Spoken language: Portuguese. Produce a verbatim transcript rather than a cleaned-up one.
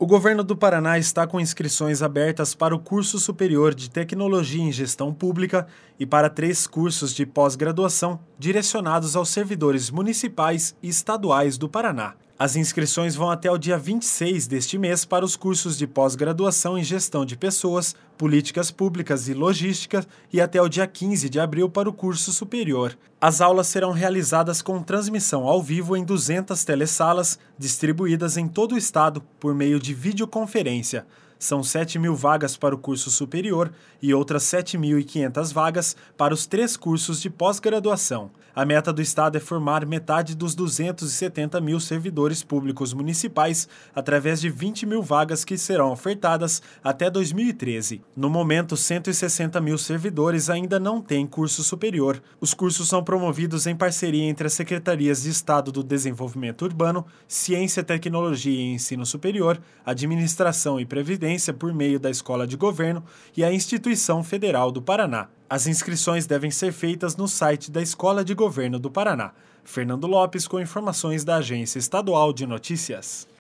O governo do Paraná está com inscrições abertas para o curso superior de Tecnologia em Gestão Pública e para três cursos de pós-graduação direcionados aos servidores municipais e estaduais do Paraná. As inscrições vão até o dia vinte e seis deste mês para os cursos de pós-graduação em Gestão de Pessoas, Políticas Públicas e Logística e até o dia quinze de abril para o curso superior. As aulas serão realizadas com transmissão ao vivo em duzentas telesalas, distribuídas em todo o estado por meio de videoconferência. São sete mil vagas para o curso superior e outras sete mil e quinhentas vagas para os três cursos de pós-graduação. A meta do estado é formar metade dos duzentos e setenta mil servidores públicos municipais através de vinte mil vagas que serão ofertadas até dois mil e treze. No momento, cento e sessenta mil servidores ainda não têm curso superior. Os cursos são promovidos em parceria entre as Secretarias de Estado do Desenvolvimento Urbano, Ciência, Tecnologia e Ensino Superior, Administração e Previdência por meio da Escola de Governo e a Instituição Federal do Paraná. As inscrições devem ser feitas no site da Escola de Governo do Paraná. Fernando Lopes com informações da Agência Estadual de Notícias.